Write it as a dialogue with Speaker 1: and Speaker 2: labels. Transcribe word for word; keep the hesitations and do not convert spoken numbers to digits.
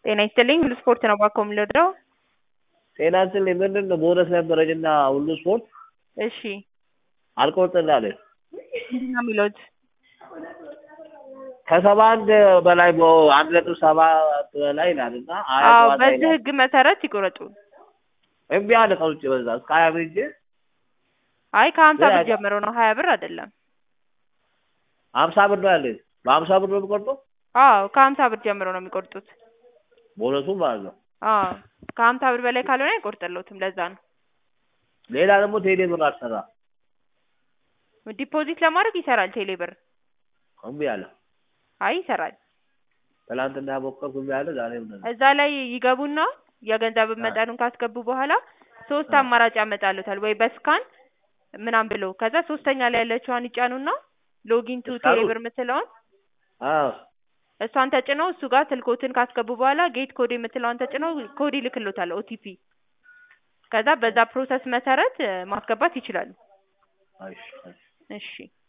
Speaker 1: ጤና ይስጥልኝ ሁሉ ስፖርት ነው ባኮ የምልወደው።
Speaker 2: ጤና ይስጥልኝ ምንድን ነው ቦነስ ነበረኝና ሁሉ ስፖርት
Speaker 1: እሺ
Speaker 2: አልቆርጥም አለኝ።
Speaker 1: ምንድን ነው የሚሉት?
Speaker 2: ከሰባ አንድ በላይ አንድ ነጥብ ሰባት በላይ ይላልና ሀያ
Speaker 1: አዎ
Speaker 2: ጨዋታ
Speaker 1: በዚህ
Speaker 2: ይላል።
Speaker 1: ህግ መሰረት ይቆረጡ።
Speaker 2: እምቢ አለ ከውጭ በዛ እስከ ሀያ ብር ሂጄ
Speaker 1: አይ ከሀምሳ
Speaker 2: ምን
Speaker 1: ብር
Speaker 2: ያህል?
Speaker 1: ጀምሮ ነው ሀያ ብር አይደለም።
Speaker 2: ሀምሳ ብር ነው ያለኝ። በሀምሳ ብር ነው የምቆርጠው
Speaker 1: አዎ ከሀምሳ ብር ጀምሮ ነው የሚቆርጡት።
Speaker 2: ቦነሱም ማለት ነው።
Speaker 1: አዎ ከሀምሳ ብር በላይ ካልሆነ አይቆርጥልዎትም። ለዛ ነው።
Speaker 2: ሌላ ደግሞ ቴሌ ብር አልሰራ
Speaker 1: ዲፖዚት ለማድረግ ይሰራል ቴሌ ብር።
Speaker 2: እምቢ አለ።
Speaker 1: አይ ይሰራል።
Speaker 2: ትናንትና ሞከርኩ እምቢ አለ። ዛሬም እንደዛ
Speaker 1: እዛ ላይ ይገቡና የገንዘብ መጠኑን ካስገቡ በኋላ ሶስት
Speaker 2: አ
Speaker 1: አማራጭ ያመጣሉታል። ወይ በስካን ምናምን ብሎ ከዛ ሶስተኛ ላይ ያለችዋን ይጫኑና ሎጊን ቱ ቴሌ
Speaker 2: እስካሁን
Speaker 1: ብር የምትለውን
Speaker 2: አዎ
Speaker 1: እሷን ተጭነው እሱ ጋር ስልክዎትን ካስገቡ በኋላ ጌት ኮድ የምትለውን ተጭነው ኮድ ይልክልዎታል ኦቲፒ። ከዛ በዛ ፕሮሰስ መሰረት ማስገባት ይችላሉ።
Speaker 2: እሺ እሺ
Speaker 1: እሺ